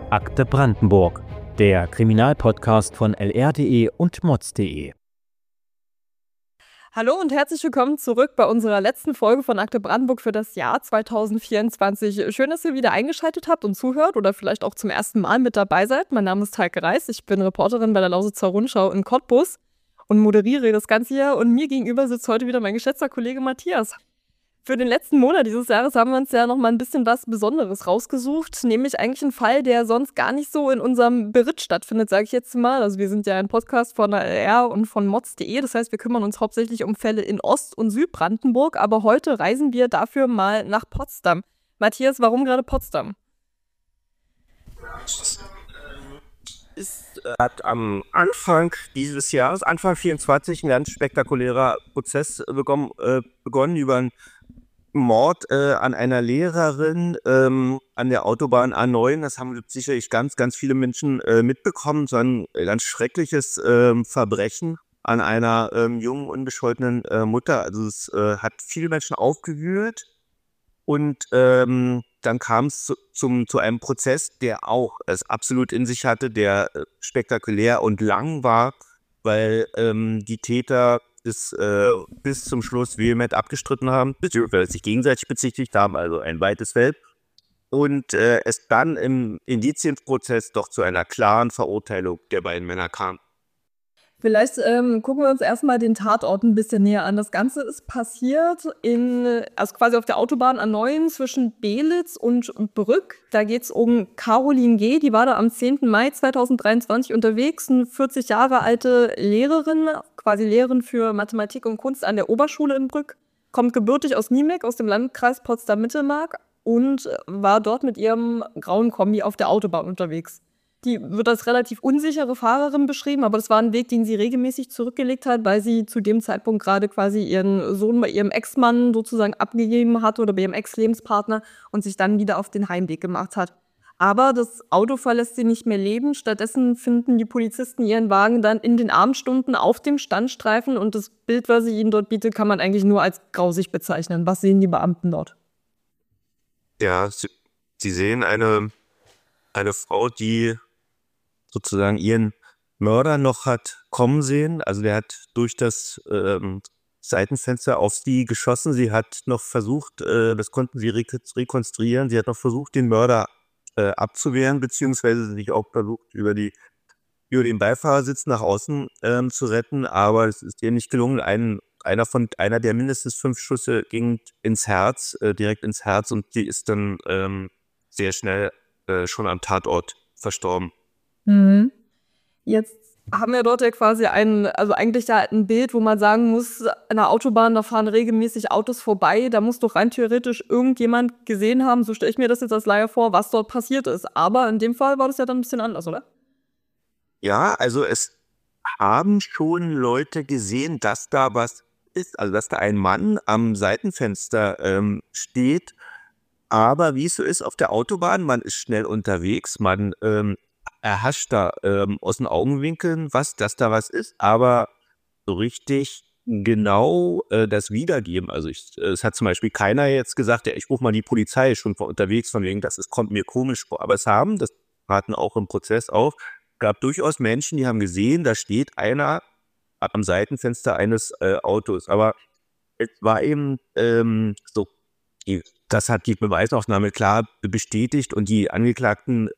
Akte Brandenburg, der Kriminalpodcast von lr.de und mods.de. Hallo und herzlich willkommen zurück bei unserer letzten Folge von Akte Brandenburg für das Jahr 2024. Schön, dass ihr wieder eingeschaltet habt und zuhört oder vielleicht auch zum ersten Mal mit dabei seid. Mein Name ist Heike Reis, ich bin Reporterin bei der Lausitzer Rundschau in Cottbus und moderiere das Ganze hier. Und mir gegenüber sitzt heute wieder mein geschätzter Kollege Matthias. Für den letzten Monat dieses Jahres haben wir uns ja noch mal ein bisschen was Besonderes rausgesucht, nämlich eigentlich einen Fall, der sonst gar nicht so in unserem Beritt stattfindet, sage ich jetzt mal. Also wir sind ja ein Podcast von der LR und von mods.de, das heißt, wir kümmern uns hauptsächlich um Fälle in Ost- und Südbrandenburg, aber heute reisen wir dafür mal nach Potsdam. Matthias, warum gerade Potsdam? Hat am Anfang dieses Jahres, Anfang 24, ein ganz spektakulärer Prozess begonnen über einen Mord an einer Lehrerin an der Autobahn A9. Das haben sicherlich ganz, ganz viele Menschen mitbekommen. So ein ganz schreckliches Verbrechen an einer jungen, unbescholtenen Mutter. Also es hat viele Menschen aufgewühlt. Und dann kam es zu einem Prozess, der auch es absolut in sich hatte, der spektakulär und lang war, weil die Täter es bis zum Schluss vehement abgestritten haben, beziehungsweise sich gegenseitig bezichtigt haben, also ein weites Feld. Und es dann im Indizienprozess doch zu einer klaren Verurteilung der beiden Männer kam. Vielleicht gucken wir uns erstmal den Tatort ein bisschen näher an. Das Ganze ist passiert also quasi auf der Autobahn A9 zwischen Belitz und Brück. Da geht es um Caroline G., die war da am 10. Mai 2023 unterwegs, eine 40 Jahre alte Lehrerin, quasi Lehrerin für Mathematik und Kunst an der Oberschule in Brück, kommt gebürtig aus Niemek, aus dem Landkreis Potsdam-Mittelmark und war dort mit ihrem grauen Kombi auf der Autobahn unterwegs. Die wird als relativ unsichere Fahrerin beschrieben, aber das war ein Weg, den sie regelmäßig zurückgelegt hat, weil sie zu dem Zeitpunkt gerade quasi ihren Sohn bei ihrem Ex-Mann sozusagen abgegeben hatte oder bei ihrem Ex-Lebenspartner und sich dann wieder auf den Heimweg gemacht hat. Aber das Auto verlässt sie nicht mehr leben. Stattdessen finden die Polizisten ihren Wagen dann in den Abendstunden auf dem Standstreifen und das Bild, was sie ihnen dort bietet, kann man eigentlich nur als grausig bezeichnen. Was sehen die Beamten dort? Ja, sie sehen eine Frau, die sozusagen ihren Mörder noch hat kommen sehen. Also der hat durch das Seitenfenster auf sie geschossen. Sie hat noch versucht, das konnten sie rekonstruieren, sie hat noch versucht, den Mörder abzuwehren, beziehungsweise sich auch versucht, über den Beifahrersitz nach außen zu retten. Aber es ist ihr nicht gelungen. Einer der mindestens 5 Schüsse ging ins Herz, direkt ins Herz, und die ist dann sehr schnell schon am Tatort verstorben. Mhm. Jetzt haben wir dort ja quasi also eigentlich ja ein Bild, wo man sagen muss, an der Autobahn, da fahren regelmäßig Autos vorbei, da muss doch rein theoretisch irgendjemand gesehen haben, so stelle ich mir das jetzt als Laie vor, was dort passiert ist. Aber in dem Fall war das ja dann ein bisschen anders, oder? Ja, also es haben schon Leute gesehen, dass da was ist, also dass da ein Mann am Seitenfenster steht. Aber wie es so ist auf der Autobahn, man ist schnell unterwegs, man erhascht da aus den Augenwinkeln dass da was ist, aber so richtig genau das Wiedergeben. Also es hat zum Beispiel keiner jetzt gesagt, ja, ich rufe mal die Polizei schon von unterwegs, von wegen, kommt mir komisch vor. Aber das traten auch im Prozess auf, gab durchaus Menschen, die haben gesehen, da steht einer am Seitenfenster eines Autos. Aber es war eben so, das hat die Beweisaufnahme klar bestätigt und die Angeklagten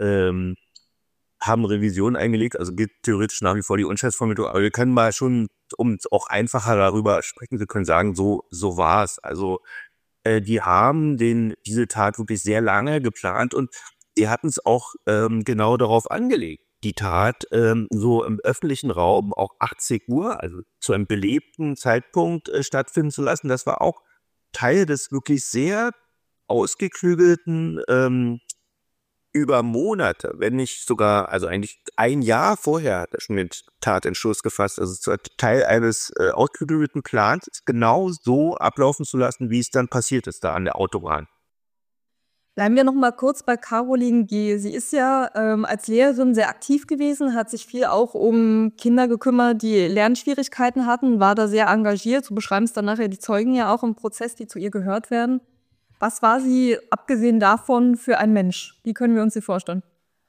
haben Revision eingelegt, also gilt theoretisch nach wie vor die Unschuldsvermutung, aber wir können mal schon, um auch einfacher darüber sprechen zu können, sagen, so war es. Also die haben diese Tat wirklich sehr lange geplant und die hatten es auch genau darauf angelegt, die Tat so im öffentlichen Raum auch 80 Uhr, also zu einem belebten Zeitpunkt stattfinden zu lassen. Das war auch Teil des wirklich sehr ausgeklügelten über Monate, wenn nicht sogar, also eigentlich ein Jahr vorher hat er schon den Tatentschluss gefasst. Also es war Teil eines ausgeklügelten Plans, es genau so ablaufen zu lassen, wie es dann passiert ist da an der Autobahn. Bleiben wir noch mal kurz bei Caroline G. Sie ist ja als Lehrerin sehr aktiv gewesen, hat sich viel auch um Kinder gekümmert, die Lernschwierigkeiten hatten, war da sehr engagiert. So beschreiben es dann nachher die Zeugen ja auch im Prozess, die zu ihr gehört werden. Was war sie, abgesehen davon, für ein Mensch? Wie können wir uns sie vorstellen?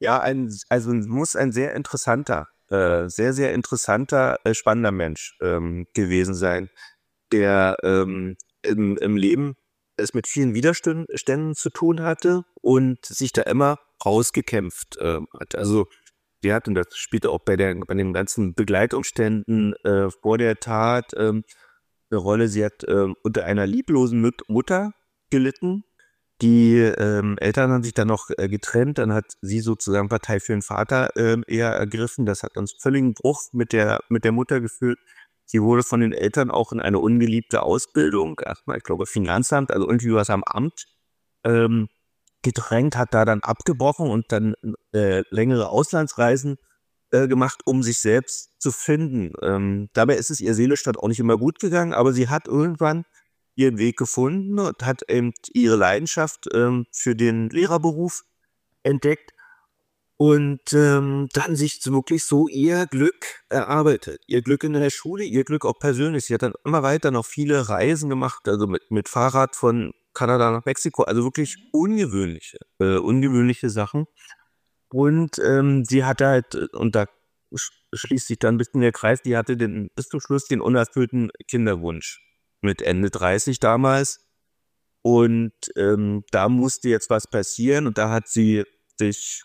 Ja, also muss ein sehr interessanter, sehr interessanter, spannender Mensch gewesen sein, der im Leben es mit vielen Widerständen zu tun hatte und sich da immer rausgekämpft hat. Also die hat, und das spielte auch bei den ganzen Begleitumständen vor der Tat eine Rolle. Sie hat unter einer lieblosen Mutter gelitten. Die Eltern haben sich dann noch getrennt, dann hat sie sozusagen Partei für den Vater eher ergriffen. Das hat uns völligen Bruch mit der Mutter geführt. Sie wurde von den Eltern auch in eine ungeliebte Ausbildung, erstmal, ich glaube, Finanzamt, also irgendwie was am Amt, ähm, gedrängt, hat da dann abgebrochen und dann längere Auslandsreisen gemacht, um sich selbst zu finden. Dabei ist es ihr seelisch dann auch nicht immer gut gegangen, aber sie hat irgendwann ihren Weg gefunden und hat eben ihre Leidenschaft für den Lehrerberuf entdeckt und dann sich wirklich so ihr Glück erarbeitet. Ihr Glück in der Schule, ihr Glück auch persönlich. Sie hat dann immer weiter noch viele Reisen gemacht, also mit Fahrrad von Kanada nach Mexiko, also wirklich ungewöhnliche Sachen. Und sie hatte halt, und da schließt sich dann ein bisschen der Kreis, die hatte bis zum Schluss den unerfüllten Kinderwunsch mit Ende 30 damals. Und da musste jetzt was passieren und da hat sie sich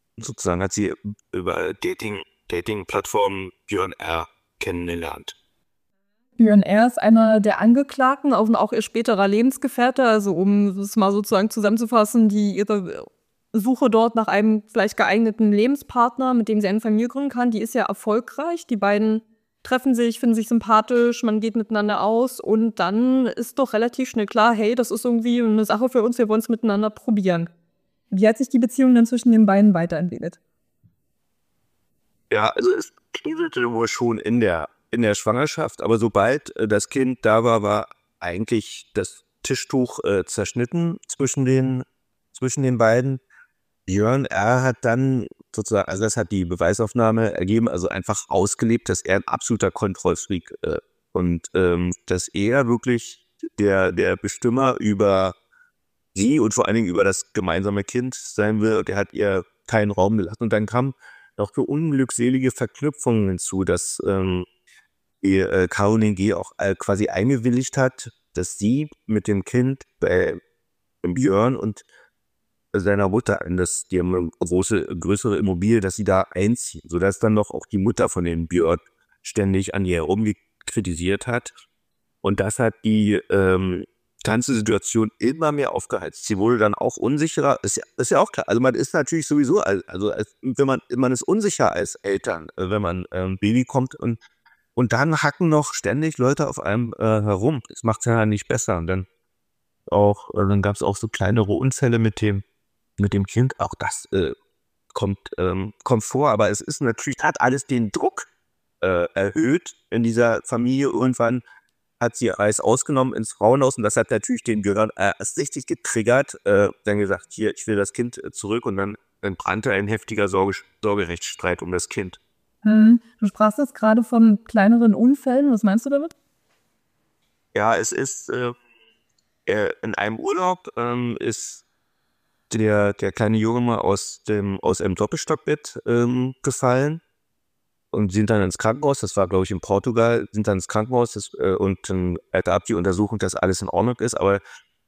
über Dating-Plattformen Björn R. kennengelernt. Björn R. ist einer der Angeklagten, auch ihr späterer Lebensgefährte. Also um es mal sozusagen zusammenzufassen, ihre Suche dort nach einem vielleicht geeigneten Lebenspartner, mit dem sie eine Familie gründen kann, die ist ja erfolgreich. Die beiden treffen sich, finden sich sympathisch, man geht miteinander aus und dann ist doch relativ schnell klar, hey, das ist irgendwie eine Sache für uns, wir wollen es miteinander probieren. Wie hat sich die Beziehung dann zwischen den beiden weiterentwickelt? Ja, also es kriselte wohl schon in der Schwangerschaft, aber sobald das Kind da war eigentlich das Tischtuch zerschnitten zwischen den beiden. Björn R. hat dann sozusagen, also das hat die Beweisaufnahme ergeben, also einfach ausgelebt, dass er ein absoluter Kontrollfreak und dass er wirklich der Bestimmer über sie und vor allen Dingen über das gemeinsame Kind sein will. Und er hat ihr keinen Raum gelassen. Und dann kamen noch so unglückselige Verknüpfungen hinzu, dass Caroline G. auch quasi eingewilligt hat, dass sie mit dem Kind bei Björn und seiner Mutter die haben eine größere Immobilie, dass sie da einziehen, sodass dann noch auch die Mutter von dem Björn ständig an ihr herumkritisiert hat. Und das hat die ganze Situation immer mehr aufgeheizt. Sie wurde dann auch unsicherer, ist ja auch klar. Also man ist natürlich sowieso, wenn man ist unsicher als Eltern, wenn man Baby kommt und dann hacken noch ständig Leute auf einem herum. Das macht es ja nicht besser. Und dann gab es auch so kleinere Unfälle mit dem Kind. Auch das kommt vor, aber es ist natürlich, hat alles den Druck erhöht in dieser Familie. Irgendwann hat sie Eis ausgenommen ins Frauenhaus und das hat natürlich den Björn erst richtig getriggert. Dann gesagt, hier, ich will das Kind zurück und dann brannte ein heftiger Sorgerechtsstreit um das Kind. Du sprachst jetzt gerade von kleineren Unfällen. Was meinst du damit? Ja, es ist in einem Urlaub ist der kleine Junge mal aus einem Doppelstockbett gefallen und sind dann ins Krankenhaus. Das war, glaube ich, in Portugal. Sind dann ins Krankenhaus und dann gab die Untersuchung, dass alles in Ordnung ist. Aber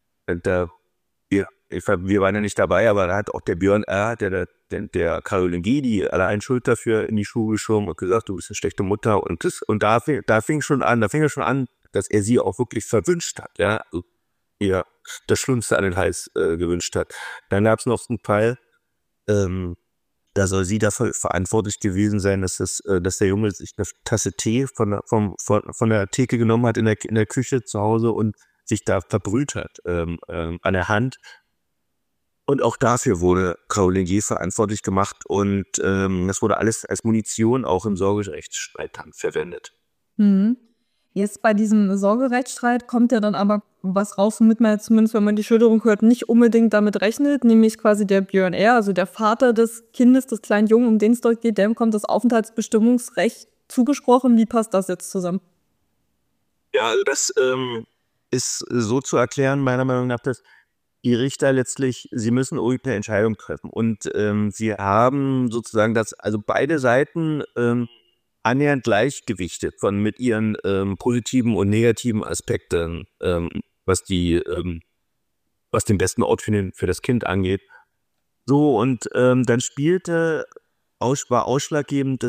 wir waren ja nicht dabei, aber da hat auch der Björn R., der Caroline G., die allein Schuld dafür in die Schuhe geschoben und gesagt, du bist eine schlechte Mutter. Und da fing er schon an, dass er sie auch wirklich verwünscht hat, ja, ihr das Schlimmste an den Hals gewünscht hat. Dann gab es noch einen Fall, da soll sie dafür verantwortlich gewesen sein, dass der Junge sich eine Tasse Tee von der Theke genommen hat in der Küche zu Hause und sich da verbrüht hat an der Hand. Und auch dafür wurde Caroline G. verantwortlich gemacht und das wurde alles als Munition auch im Sorgerechtsstreit dann verwendet. Jetzt bei diesem Sorgerechtsstreit kommt ja dann aber was raus, womit man zumindest, wenn man die Schilderung hört, nicht unbedingt damit rechnet, nämlich quasi der Björn R., also der Vater des Kindes, des kleinen Jungen, um den es dort geht, dem kommt das Aufenthaltsbestimmungsrecht zugesprochen. Wie passt das jetzt zusammen? Ja, also das ist so zu erklären, meiner Meinung nach, dass die Richter letztlich, sie müssen irgendeine Entscheidung treffen. Und sie haben sozusagen also beide Seiten annähernd gleichgewichtet mit ihren positiven und negativen Aspekten, was den besten Ort für das Kind angeht. So, und dann war ausschlaggebend,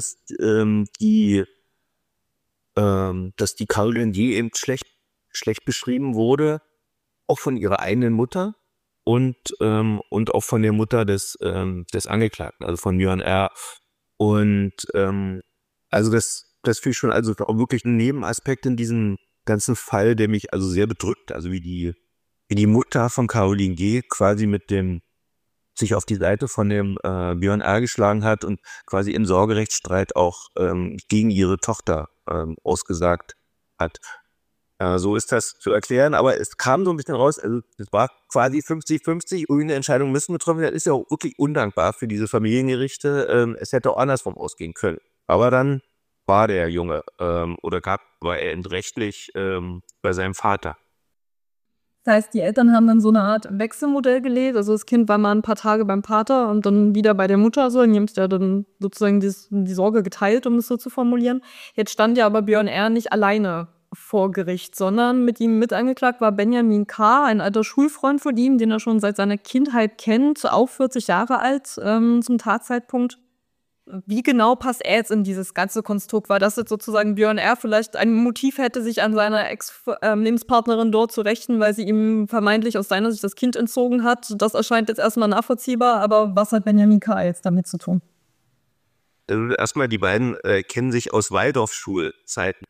dass die Caroline D. eben schlecht beschrieben wurde, auch von ihrer eigenen Mutter und auch von der Mutter des Angeklagten, also von Björn R. Und also das finde ich schon also auch wirklich ein Nebenaspekt in diesem ganzen Fall, der mich also sehr bedrückt. Also wie die Mutter von Caroline G. quasi sich auf die Seite von dem Björn R. geschlagen hat und quasi im Sorgerechtsstreit auch gegen ihre Tochter ausgesagt hat. So ist das zu erklären, aber es kam so ein bisschen raus, also es war quasi 50-50, irgendeine Entscheidung müssen getroffen werden. Das ist ja auch wirklich undankbar für diese Familiengerichte. Es hätte auch andersrum ausgehen können. Aber dann war der Junge war er entrechtlich bei seinem Vater. Das heißt, die Eltern haben dann so eine Art Wechselmodell gelebt. Also das Kind war mal ein paar Tage beim Vater und dann wieder bei der Mutter. So, und die haben sich ja dann sozusagen die Sorge geteilt, um es so zu formulieren. Jetzt stand ja aber Björn R. nicht alleine vor Gericht, sondern mit ihm mit angeklagt war Benjamin K., ein alter Schulfreund von ihm, den er schon seit seiner Kindheit kennt, auch 40 Jahre alt zum Tatzeitpunkt. Wie genau passt er jetzt in dieses ganze Konstrukt? War das jetzt sozusagen Björn R. vielleicht ein Motiv hätte, sich an seiner Ex-Lebenspartnerin dort zu rächen, weil sie ihm vermeintlich aus seiner Sicht das Kind entzogen hat? Das erscheint jetzt erstmal nachvollziehbar, aber was hat Benjamin K. jetzt damit zu tun? Also erstmal, die beiden kennen sich aus Waldorfschulzeiten.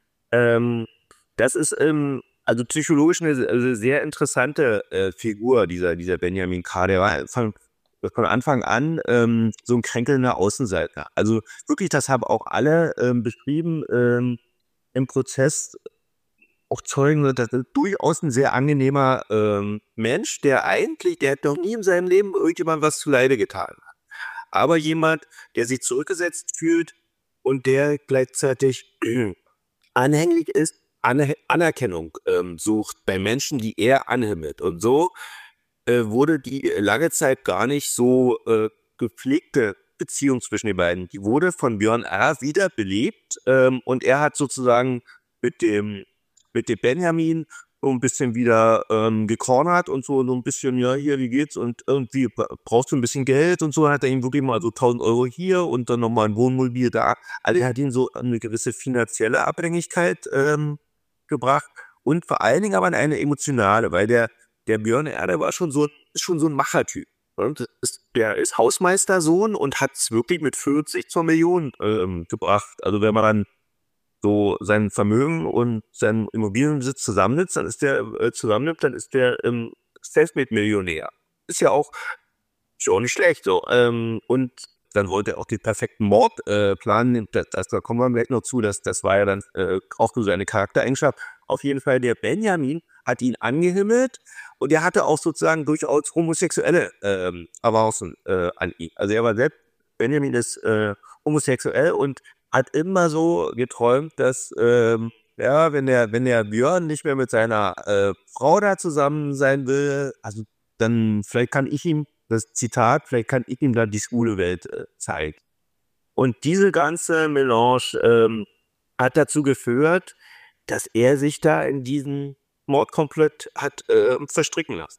Das ist also psychologisch eine sehr interessante Figur, dieser Benjamin K. Der war von Anfang an so ein kränkelnder Außenseiter. Also wirklich, das haben auch alle beschrieben im Prozess, auch Zeugen, das ist durchaus ein sehr angenehmer Mensch, der hat noch nie in seinem Leben irgendjemand was zuleide getan hat. Aber jemand, der sich zurückgesetzt fühlt und der gleichzeitig anhänglich ist, Anerkennung sucht bei Menschen, die er anhimmelt. Und so wurde die lange Zeit gar nicht so gepflegte Beziehung zwischen den beiden. Die wurde von Björn R. wieder belebt und er hat sozusagen mit dem Benjamin so ein bisschen wieder gecornert und so ein bisschen, ja, hier, wie geht's und irgendwie brauchst du ein bisschen Geld und so, hat er ihm wirklich mal so 1.000 Euro hier und dann nochmal ein Wohnmobil da. Also er hat ihn so eine gewisse finanzielle Abhängigkeit gebracht und vor allen Dingen aber eine emotionale, weil der Björn R., der war ist schon so ein Machertyp. Und der ist Hausmeistersohn und hat es wirklich mit 40 zur Million gebracht. Also wenn man dann so sein Vermögen und seinen Immobilienbesitz zusammennimmt, dann ist der Selfmade-Millionär. Ist ja auch nicht schlecht so. Und dann wollte er auch den perfekten Mord planen. Da kommen wir gleich noch zu. Das war ja dann auch so eine Charaktereigenschaft. Auf jeden Fall, der Benjamin hat ihn angehimmelt und er hatte auch sozusagen durchaus homosexuelle Avancen an ihn. Also er war selbst, Benjamin ist homosexuell und hat immer so geträumt, dass wenn der Björn nicht mehr mit seiner Frau da zusammen sein will, also dann vielleicht kann ich ihm da die schwule Welt zeigen. Und diese ganze Melange hat dazu geführt, dass er sich da in diesen Mordkomplott hat verstricken lassen.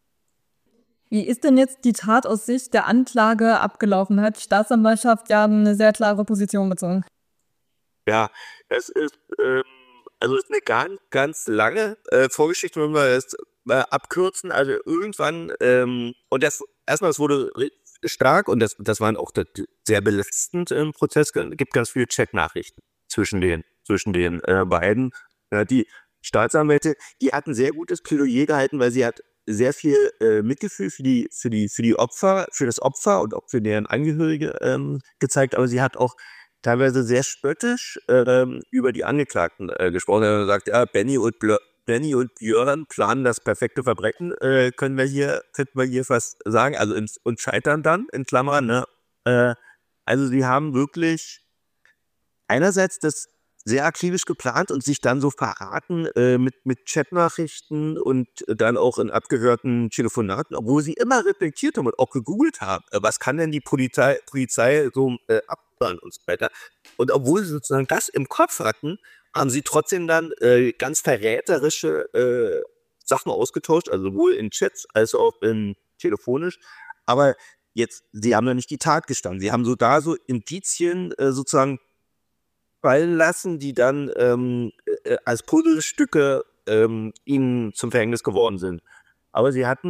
Wie ist denn jetzt die Tat aus Sicht der Anklage abgelaufen? Hat die Staatsanwaltschaft ja eine sehr klare Position bezogen. Ja, es ist also ist eine ganz, ganz lange Vorgeschichte, wenn wir das abkürzen. Also irgendwann, und das wurde stark und das waren auch sehr belastend im Prozess. Es gibt ganz viele Chatnachrichten zwischen den beiden. Ja, die Staatsanwälte, die hatten sehr gutes Plädoyer gehalten, weil sie hat sehr viel Mitgefühl für die Opfer, für das Opfer und auch für deren Angehörige gezeigt, aber sie hat auch teilweise sehr spöttisch über die Angeklagten gesprochen. Er sagt, ja, Benny und Björn planen das perfekte Verbrechen, könnten wir hier fast sagen, also und scheitern dann, in Klammern, ne? Also sie haben wirklich einerseits das sehr akribisch geplant und sich dann so verraten mit Chatnachrichten und dann auch in abgehörten Telefonaten, obwohl sie immer reflektiert haben und auch gegoogelt haben, was kann denn die Polizei so abhören und so weiter. Und obwohl sie sozusagen das im Kopf hatten, haben sie trotzdem dann ganz verräterische Sachen ausgetauscht, also sowohl in Chats als auch in telefonisch. Aber jetzt, sie haben ja nicht die Tat gestanden. Sie haben so Indizien sozusagen fallen lassen, die dann als Puzzlestücke ihnen zum Verhängnis geworden sind. Aber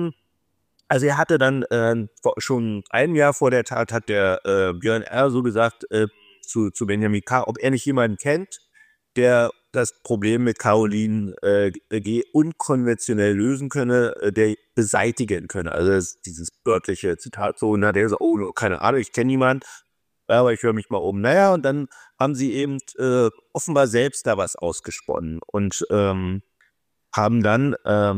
er hatte dann schon ein Jahr vor der Tat, hat der Björn R. so gesagt zu Benjamin K., ob er nicht jemanden kennt, der das Problem mit Caroline G. unkonventionell lösen könne, der beseitigen könne. Also das ist dieses wörtliche Zitat so. Und dann hat er gesagt, oh, keine Ahnung, ich kenne niemanden, aber ich höre mich mal um. Naja, und dann haben sie eben offenbar selbst da was ausgesponnen und haben dann,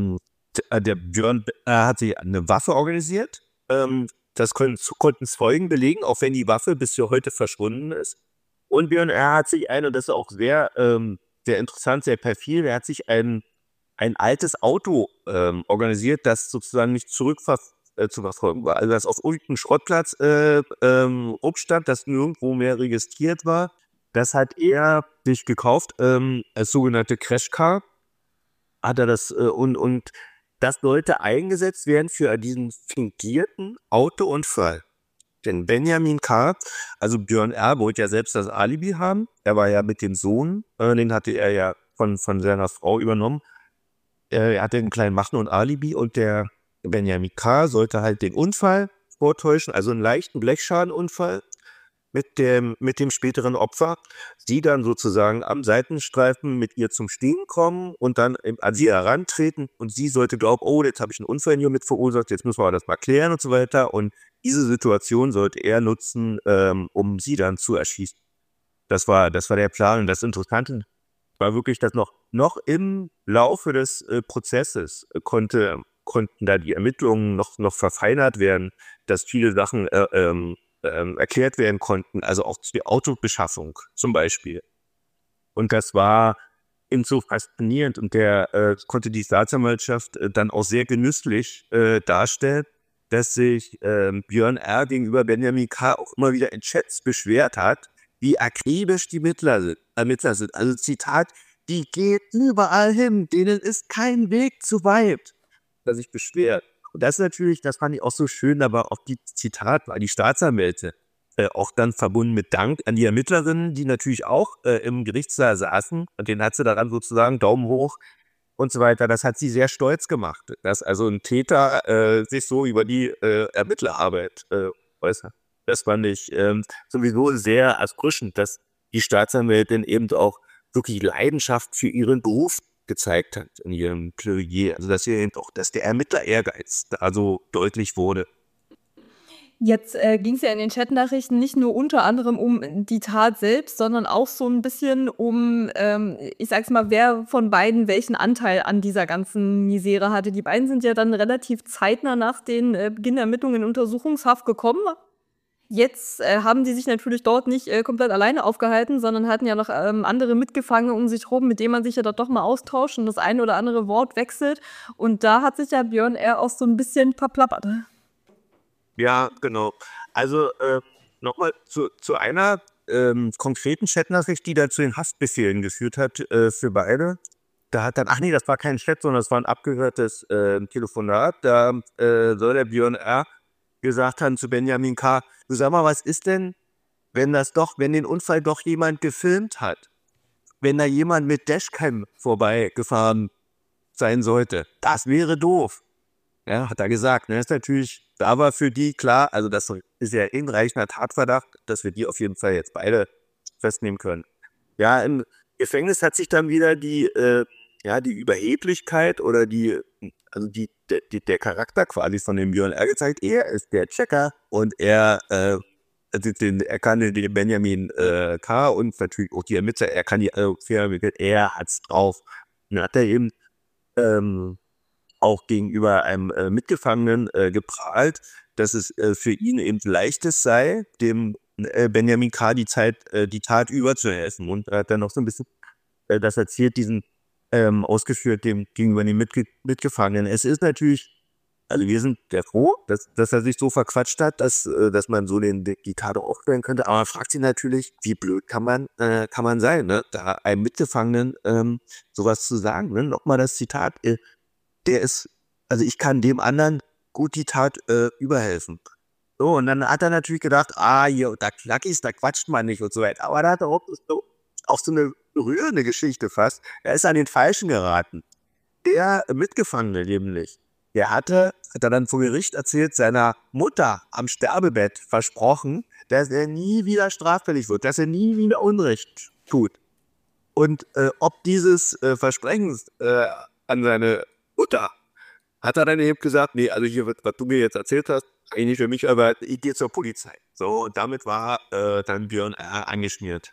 der Björn hat sich eine Waffe organisiert. Das konnten Zeugen belegen, auch wenn die Waffe bis heute verschwunden ist. Und Björn R. hat sich und das ist auch sehr, sehr interessant, sehr perfide, er hat sich ein altes Auto organisiert, das sozusagen nicht zu verfolgen war. Also das auf irgendeinem Schrottplatz rumstand, das nirgendwo mehr registriert war. Das hat er sich gekauft als sogenannte Crashcar. Hat er das und das sollte eingesetzt werden für diesen fingierten Autounfall. Denn Benjamin K., also Björn R., wollte ja selbst das Alibi haben. Er war ja mit dem Sohn, den hatte er ja von seiner Frau übernommen. Er hatte einen kleinen Machen- und Alibi und der Benjamin K. sollte halt den Unfall vortäuschen, also einen leichten Blechschadenunfall mit dem späteren Opfer. Sie dann sozusagen am Seitenstreifen mit ihr zum Stehen kommen und dann an sie herantreten und sie sollte glauben, oh, jetzt habe ich einen Unfall hier mit verursacht, jetzt müssen wir das mal klären und so weiter. Und diese Situation sollte er nutzen, um sie dann zu erschießen. Das war der Plan. Und das Interessante war wirklich, dass noch im Laufe des Prozesses konnten da die Ermittlungen noch verfeinert werden, dass viele Sachen erklärt werden konnten, also auch die Autobeschaffung zum Beispiel. Und das war eben so faszinierend und der konnte die Staatsanwaltschaft dann auch sehr genüsslich darstellen, dass sich Björn R. gegenüber Benjamin K. auch immer wieder in Chats beschwert hat, wie akribisch die Ermittler sind. Also Zitat, die geht überall hin, denen ist kein Weg zu weit, dass sich beschwert. Und das natürlich, das fand ich auch so schön, aber auch die Zitat war die Staatsanwälte auch dann verbunden mit Dank an die Ermittlerinnen, die natürlich auch im Gerichtssaal saßen und den hat sie daran sozusagen Daumen hoch und so weiter. Das hat sie sehr stolz gemacht, dass also ein Täter sich so über die Ermittlerarbeit äußert. Das fand ich sowieso sehr erfrischend, dass die Staatsanwältin eben auch wirklich Leidenschaft für ihren Beruf gezeigt hat in ihrem Plädoyer. Also dass der Ermittler-Ehrgeiz da so deutlich wurde. Jetzt ging es ja in den Chatnachrichten nicht nur unter anderem um die Tat selbst, sondern auch so ein bisschen um, ich sag's mal, wer von beiden welchen Anteil an dieser ganzen Misere hatte. Die beiden sind ja dann relativ zeitnah nach den Beginn der Ermittlungen in Untersuchungshaft gekommen. Jetzt haben die sich natürlich dort nicht komplett alleine aufgehalten, sondern hatten ja noch andere mitgefangen um sich rum, mit denen man sich ja dort doch mal austauscht und das ein oder andere Wort wechselt. Und da hat sich ja Björn R. auch so ein bisschen verplappert. Ja, genau. Also nochmal zu einer konkreten Chatnachricht, die da zu den Haftbefehlen geführt hat für beide. Da hat dann, ach nee, das war kein Chat, sondern das war ein abgehörtes Telefonat. Da soll der Björn R. gesagt haben zu Benjamin K., du sag mal, was ist denn, wenn den Unfall doch jemand gefilmt hat? Wenn da jemand mit Dashcam vorbeigefahren sein sollte. Das wäre doof. Ja, hat er gesagt. Das ist natürlich, da war für die klar, also das ist ja hinreichender Tatverdacht, dass wir die auf jeden Fall jetzt beide festnehmen können. Ja, im Gefängnis hat sich dann wieder die Überheblichkeit oder der Charakter quasi von dem Björn R. gezeigt. Er ist der Checker und er kann den Benjamin K. und natürlich auch die Ermittler, er kann er hat's drauf. Und dann hat er eben auch gegenüber einem Mitgefangenen geprahlt, dass es für ihn eben leichtes sei, dem Benjamin K. die Tat überzuhelfen. Und er hat dann noch so ein bisschen das erzählt, ausgeführt gegenüber den Mitgefangenen. Es ist natürlich, also wir sind sehr froh, dass er sich so verquatscht hat, dass man so die Tat aufstellen könnte. Aber man fragt sich natürlich, wie blöd kann man sein, ne? Da einem Mitgefangenen sowas zu sagen. Ne? Nochmal das Zitat, also ich kann dem anderen gut die Tat überhelfen. So, und dann hat er natürlich gedacht, hier, da Knackis, da quatscht man nicht und so weiter. Aber da hat er auch so eine rührende Geschichte fast. Er ist an den Falschen geraten. Der Mitgefangene nämlich, hat er dann vor Gericht erzählt, seiner Mutter am Sterbebett versprochen, dass er nie wieder straffällig wird, dass er nie wieder Unrecht tut. Und ob dieses Versprechens an seine Mutter, hat er dann eben gesagt, nee, also hier, was du mir jetzt erzählt hast, eigentlich nicht für mich, aber ich gehe zur Polizei. So, und damit war dann Björn R. angeschmiert.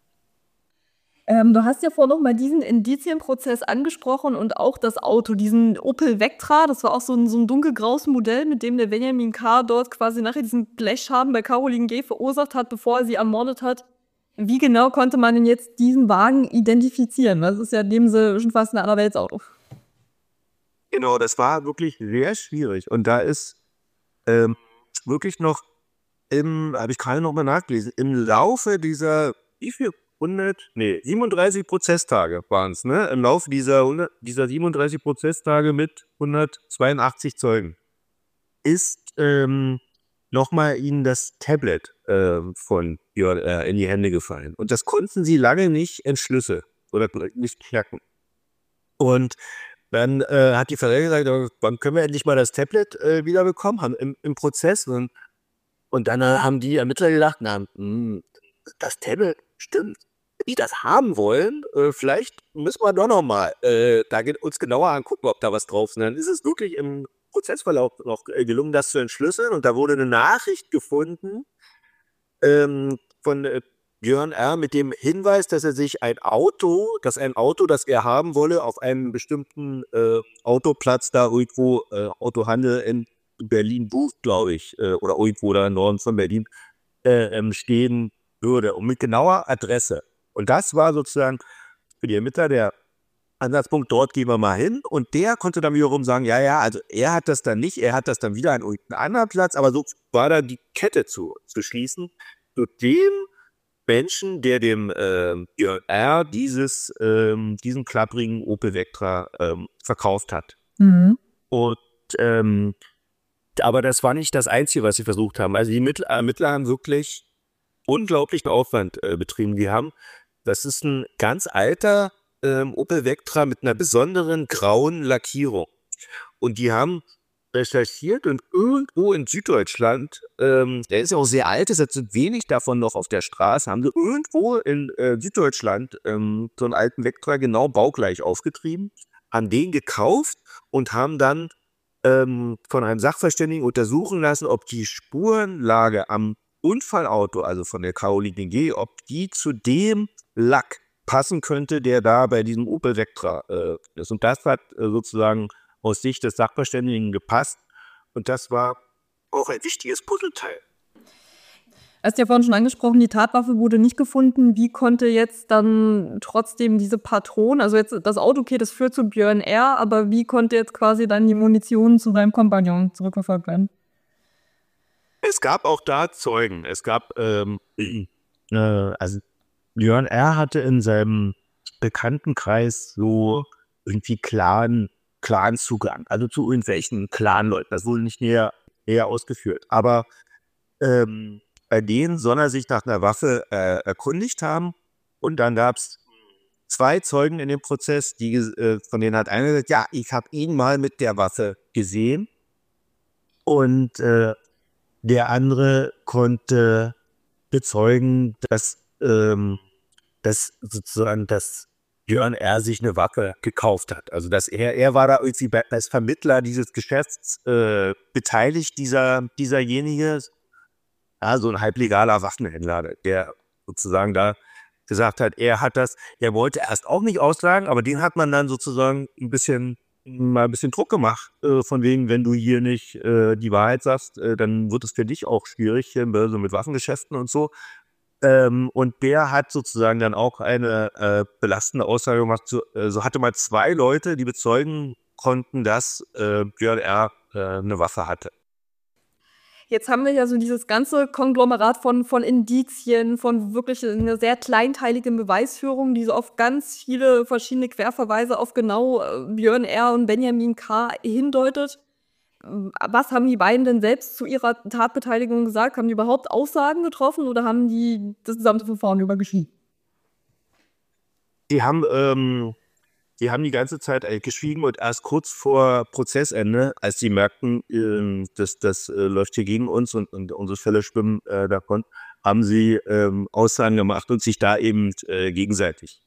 Du hast ja vorhin noch mal diesen Indizienprozess angesprochen und auch das Auto, diesen Opel Vectra, das war auch so ein dunkelgraues Modell, mit dem der Benjamin K. dort quasi nachher diesen Blechschaden bei Caroline G. verursacht hat, bevor er sie ermordet hat. Wie genau konnte man denn jetzt diesen Wagen identifizieren? Das ist ja in dem Sinne schon fast ein Allerweltsauto. Genau, das war wirklich sehr schwierig. Und da ist wirklich noch habe ich gerade noch mal nachgelesen, im Laufe dieser, wie viel? 37 Prozesstage waren es, ne? Im Laufe dieser 37 Prozesstage mit 182 Zeugen ist nochmal ihnen das Tablet von Björn R. in die Hände gefallen. Und das konnten sie lange nicht entschlüsseln oder nicht knacken. Und dann hat die Verteidigung gesagt, wann können wir endlich mal das Tablet wiederbekommen, im Prozess. Und dann haben die Ermittler gedacht, das Tablet, stimmt. Wenn die das haben wollen, vielleicht müssen wir doch noch mal uns genauer angucken, ob da was drauf ist. Und dann ist es wirklich im Prozessverlauf noch gelungen, das zu entschlüsseln. Und da wurde eine Nachricht gefunden von Björn R. mit dem Hinweis, dass er sich ein Auto, das er haben wolle, auf einem bestimmten Autoplatz da irgendwo, Autohandel in Berlin-Buch, glaube ich, oder irgendwo da im Norden von Berlin, stehen würde und mit genauer Adresse. Und das war sozusagen für die Ermittler der Ansatzpunkt, dort gehen wir mal hin. Und der konnte dann wiederum sagen, ja, also er hat das dann nicht, er hat das dann wieder an irgendeinem anderen Platz, aber so war da die Kette zu schließen, zu dem Menschen, der dem Björn R. diesen klapprigen Opel Vectra verkauft hat. Mhm. Und aber das war nicht das Einzige, was sie versucht haben. Also die Ermittler haben wirklich unglaublichen Aufwand betrieben. Das ist ein ganz alter Opel Vectra mit einer besonderen grauen Lackierung. Und die haben recherchiert und irgendwo in Süddeutschland, der ist ja auch sehr alt, es sind wenig davon noch auf der Straße, haben sie irgendwo in Süddeutschland so einen alten Vectra genau baugleich aufgetrieben, haben den gekauft und haben dann von einem Sachverständigen untersuchen lassen, ob die Spurenlage am Unfallauto, also von der Caroline G., ob die zu dem Lack passen könnte, der da bei diesem Opel Vectra ist. Und das hat sozusagen aus Sicht des Sachverständigen gepasst. Und das war auch ein wichtiges Puzzleteil. Du hast ja vorhin schon angesprochen, die Tatwaffe wurde nicht gefunden. Wie konnte jetzt dann trotzdem diese Patronen, also jetzt das Auto, okay, das führt zu Björn R., aber wie konnte jetzt quasi dann die Munition zu seinem Kompagnon zurückverfolgt werden? Es gab auch da Zeugen. Es gab, also Björn R. hatte in seinem Bekanntenkreis so irgendwie Clan-Zugang, also zu irgendwelchen Clan-Leuten. Das wurde nicht näher ausgeführt. Aber bei denen soll er sich nach einer Waffe erkundigt haben. Und dann gab es 2 Zeugen in dem Prozess, von denen hat einer gesagt, ja, ich habe ihn mal mit der Waffe gesehen. Und der andere konnte bezeugen, dass sozusagen Björn R. sich eine Waffe gekauft hat. Also dass er war da irgendwie als Vermittler dieses Geschäfts beteiligt, dieserjenige, ja, so ein halblegaler Waffenhändler, der sozusagen da gesagt hat, er wollte erst auch nicht aussagen, aber den hat man dann sozusagen ein bisschen mal ein bisschen Druck gemacht, von wegen, wenn du hier nicht die Wahrheit sagst, dann wird es für dich auch schwierig, hier so mit Waffengeschäften und so. Und der hat sozusagen dann auch eine belastende Aussage gemacht. So hatte mal 2 Leute, die bezeugen konnten, dass Björn R. Eine Waffe hatte. Jetzt haben wir ja so dieses ganze Konglomerat von Indizien, von wirklich einer sehr kleinteiligen Beweisführung, die so auf ganz viele verschiedene Querverweise auf genau Björn R. und Benjamin K. hindeutet. Was haben die beiden denn selbst zu ihrer Tatbeteiligung gesagt? Haben die überhaupt Aussagen getroffen oder haben die das gesamte Verfahren übergeschrieben? Die haben die ganze Zeit geschwiegen und erst kurz vor Prozessende, als sie merkten, das läuft hier gegen uns und unsere Fälle schwimmen davon, haben sie Aussagen gemacht und sich da eben gegenseitig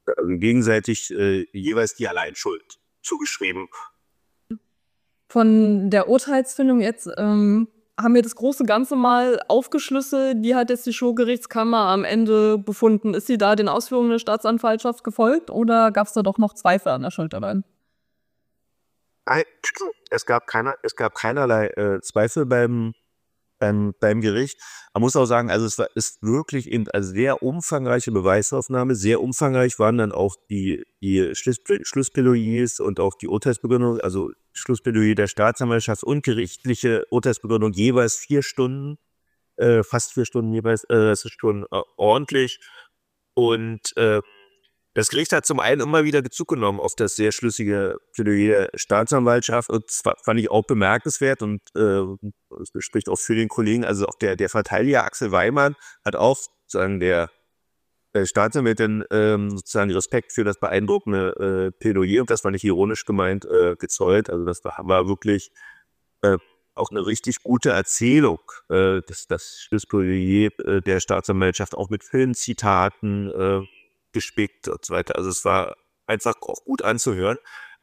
jeweils die Alleinschuld zugeschrieben. Von der Urteilsfindung jetzt haben wir das große Ganze mal aufgeschlüsselt. Wie hat jetzt die Schwurgerichtskammer am Ende befunden? Ist sie da den Ausführungen der Staatsanwaltschaft gefolgt oder gab es da doch noch Zweifel an der Schuld allein? Es gab keinerlei Zweifel beim Gericht. Man muss auch sagen, also ist wirklich eben eine sehr umfangreiche Beweisaufnahme. Sehr umfangreich waren dann auch die Schlussplädoyers und auch die Urteilsbegründung, also Schlussplädoyer der Staatsanwaltschaft und gerichtliche Urteilsbegründung jeweils 4 Stunden, fast 4 Stunden jeweils. Das ist schon ordentlich. Und das Gericht hat zum einen immer wieder Bezug genommen auf das sehr schlüssige Plädoyer der Staatsanwaltschaft und zwar fand ich auch bemerkenswert und das spricht auch für den Kollegen, also auch der Verteidiger Axel Weimann hat auch sozusagen der Staatsanwältin sozusagen Respekt für das beeindruckende Plädoyer, und das war nicht ironisch gemeint, gezollt. Also das war wirklich auch eine richtig gute Erzählung, das Schlussplädoyer der Staatsanwaltschaft, auch mit Filmzitaten gespickt und so weiter. Also es war einfach auch gut anzuhören.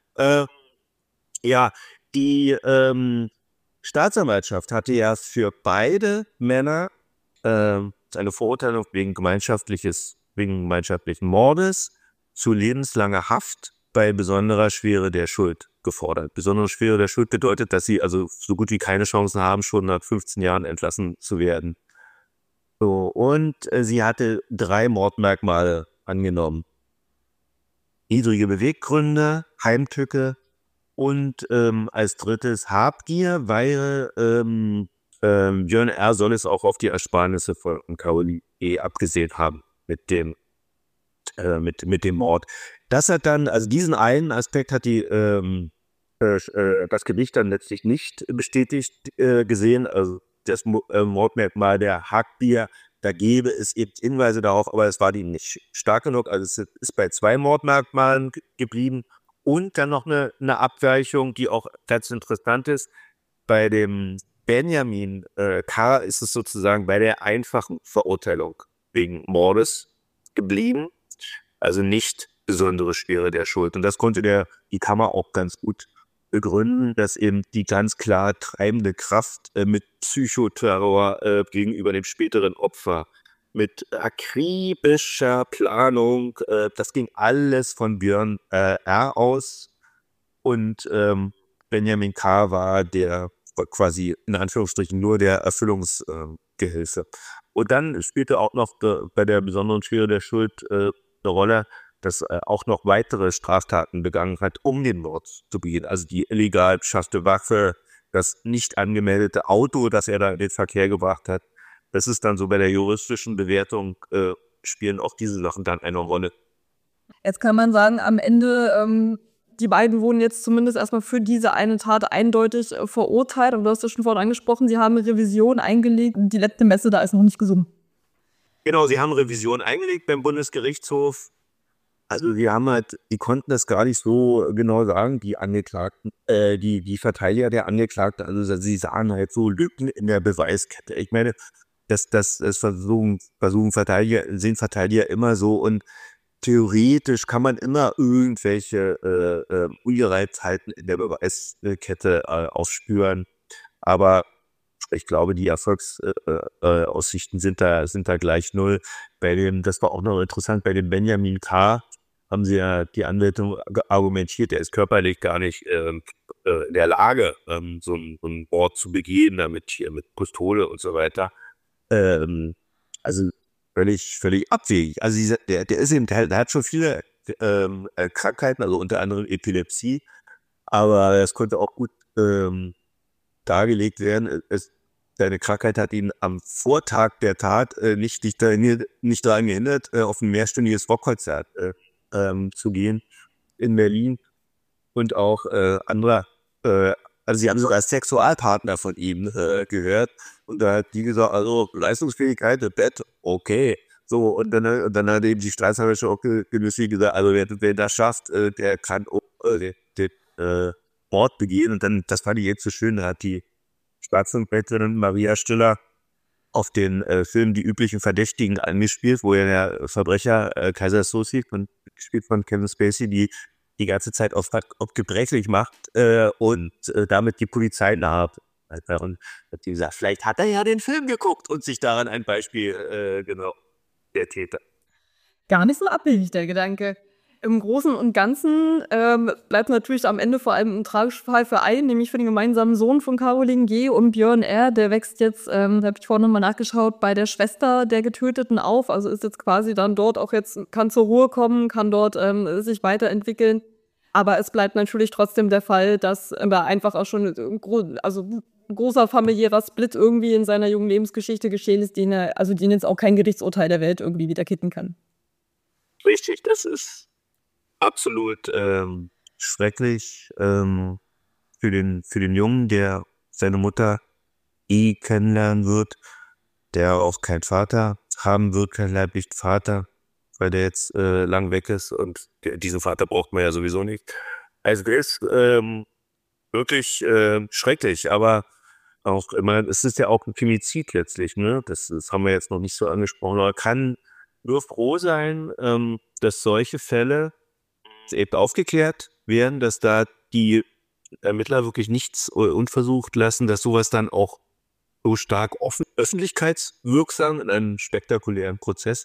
Ja, die Staatsanwaltschaft hatte ja für beide Männer eine Verurteilung wegen gemeinschaftlichen Mordes zu lebenslanger Haft bei besonderer Schwere der Schuld gefordert. Besondere Schwere der Schuld bedeutet, dass sie also so gut wie keine Chancen haben, schon nach 15 Jahren entlassen zu werden. So, und sie hatte 3 Mordmerkmale angenommen. Niedrige Beweggründe, Heimtücke und als drittes Habgier, weil Björn R. soll es auch auf die Ersparnisse von Caroline E. abgesehen haben mit dem Mord. Das hat dann, also diesen einen Aspekt hat das Gericht dann letztlich nicht bestätigt gesehen. Also das Mordmerkmal der Habgier, da gäbe es eben Hinweise darauf, aber es war die nicht stark genug. Also es ist bei 2 Mordmerkmalen geblieben und dann noch eine Abweichung, die auch ganz interessant ist. Bei dem Benjamin K. ist es sozusagen bei der einfachen Verurteilung wegen Mordes geblieben, also nicht besondere Schwere der Schuld. Und das konnte die Kammer auch ganz gut begründen, dass eben die ganz klar treibende Kraft mit Psychoterror gegenüber dem späteren Opfer, mit akribischer Planung, das ging alles von Björn R. aus und Benjamin K. war quasi in Anführungsstrichen nur der Erfüllungsgehilfe. Und dann spielte auch noch bei der besonderen Schwere der Schuld eine Rolle, dass auch noch weitere Straftaten begangen hat, um den Mord zu begehen. Also die illegal beschaffte Waffe, das nicht angemeldete Auto, das er da in den Verkehr gebracht hat. Das ist dann so bei der juristischen Bewertung, spielen auch diese Sachen dann eine Rolle. Jetzt kann man sagen, am Ende, die beiden wurden jetzt zumindest erstmal für diese eine Tat eindeutig verurteilt. Aber du hast ja schon vorhin angesprochen, sie haben eine Revision eingelegt. Die letzte Messe da ist noch nicht gesungen. Genau, sie haben Revision eingelegt beim Bundesgerichtshof. Also die konnten das gar nicht so genau sagen, die Angeklagten, die Verteidiger der Angeklagten, also sie sahen halt so Lücken in der Beweiskette. Ich meine, das versuchen Verteidiger immer so und theoretisch kann man immer irgendwelche Ungereimtheiten in der Beweiskette aufspüren, aber ich glaube, die Erfolgsaussichten sind da gleich null. Das war auch noch interessant bei dem Benjamin K. haben sie ja die Anwältin argumentiert, er ist körperlich gar nicht in der Lage, so ein Mord zu begehen, damit hier mit Pistole und so weiter. Also völlig abwegig. Also der ist eben, der hat schon viele Krankheiten, also unter anderem Epilepsie, aber es konnte auch gut dargelegt werden. Seine Krankheit hat ihn am Vortag der Tat nicht daran gehindert, auf ein mehrstündiges Rockkonzert zu gehen in Berlin und auch anderer, also sie haben sogar Sexualpartner von ihm gehört und da hat die gesagt, also Leistungsfähigkeit im Bett, okay. So, und dann hat eben die Staatsanwaltschaft auch genüsslich gesagt, also wer das schafft, der kann auch den Mord begehen. Und dann, das fand ich jetzt so schön, da hat die Staatsanwältin Maria Stiller auf den Film Die üblichen Verdächtigen angespielt, wo ja der Verbrecher Kaiser Soze, gespielt von Kevin Spacey, die ganze Zeit auf gebrechlich macht und damit die Polizei naht. Und hat die gesagt, vielleicht hat er ja den Film geguckt und sich daran ein Beispiel genau, der Täter. Gar nicht so abwegig, der Gedanke. Im Großen und Ganzen bleibt natürlich am Ende vor allem ein tragischer Fall für einen, nämlich für den gemeinsamen Sohn von Caroline G. und Björn R. Der wächst jetzt, da habe ich vorhin nochmal nachgeschaut, bei der Schwester der Getöteten auf. Also ist jetzt quasi dann dort auch jetzt, kann zur Ruhe kommen, kann dort sich weiterentwickeln. Aber es bleibt natürlich trotzdem der Fall, dass einfach auch schon ein großer familiärer Split irgendwie in seiner jungen Lebensgeschichte geschehen ist, den jetzt auch kein Gerichtsurteil der Welt irgendwie wieder kitten kann. Richtig, das ist absolut schrecklich für den Jungen, der seine Mutter kennenlernen wird, der auch keinen Vater haben wird, keinen leiblichen Vater, weil der jetzt lang weg ist und diesen Vater braucht man ja sowieso nicht. Also der ist wirklich schrecklich, aber auch immer, es ist ja auch ein Femizid letztlich, ne? Das haben wir jetzt noch nicht so angesprochen, aber kann nur froh sein, dass solche Fälle eben aufgeklärt werden, dass da die Ermittler wirklich nichts unversucht lassen, dass sowas dann auch so stark öffentlichkeitswirksam in einem spektakulären Prozess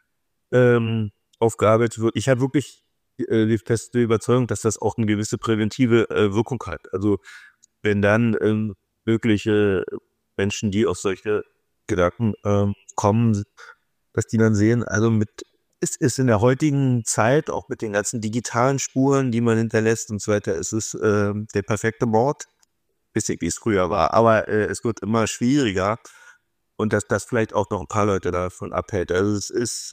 aufgearbeitet wird. Ich habe wirklich die feste Überzeugung, dass das auch eine gewisse präventive Wirkung hat. Also wenn dann mögliche Menschen, die auf solche Gedanken kommen, dass die dann sehen, also es ist in der heutigen Zeit, auch mit den ganzen digitalen Spuren, die man hinterlässt und so weiter, ist es der perfekte Mord, bisschen wie es früher war. Aber es wird immer schwieriger und dass das vielleicht auch noch ein paar Leute davon abhält. Also es ist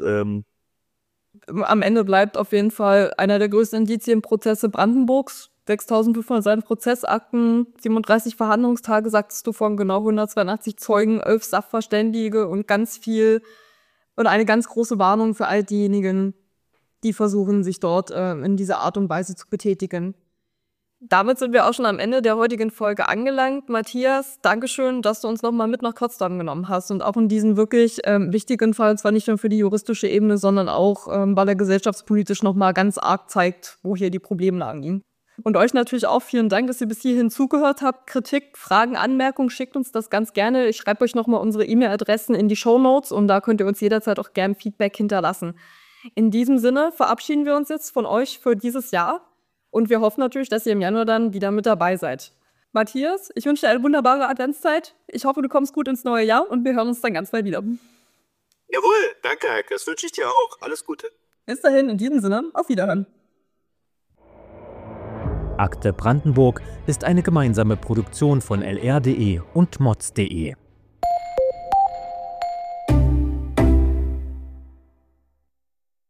am Ende bleibt auf jeden Fall einer der größten Indizienprozesse Brandenburgs. 6.500 Seiten Prozessakten, 37 Verhandlungstage, sagtest du vorhin, genau 182 Zeugen, 11 Sachverständige und ganz viel und eine ganz große Warnung für all diejenigen, die versuchen, sich dort in dieser Art und Weise zu betätigen. Damit sind wir auch schon am Ende der heutigen Folge angelangt. Matthias, Dankeschön, dass du uns nochmal mit nach Potsdam genommen hast und auch in diesen wirklich wichtigen Fall, zwar nicht nur für die juristische Ebene, sondern auch, weil er gesellschaftspolitisch nochmal ganz arg zeigt, wo hier die Problemlagen liegen. Und euch natürlich auch vielen Dank, dass ihr bis hierhin zugehört habt. Kritik, Fragen, Anmerkungen, schickt uns das ganz gerne. Ich schreibe euch nochmal unsere E-Mail-Adressen in die Shownotes und da könnt ihr uns jederzeit auch gerne Feedback hinterlassen. In diesem Sinne verabschieden wir uns jetzt von euch für dieses Jahr und wir hoffen natürlich, dass ihr im Januar dann wieder mit dabei seid. Matthias, ich wünsche dir eine wunderbare Adventszeit. Ich hoffe, du kommst gut ins neue Jahr und wir hören uns dann ganz bald wieder. Jawohl, danke Heike, das wünsche ich dir auch. Alles Gute. Bis dahin, in diesem Sinne, auf Wiederhören. Akte Brandenburg ist eine gemeinsame Produktion von lr.de und mods.de.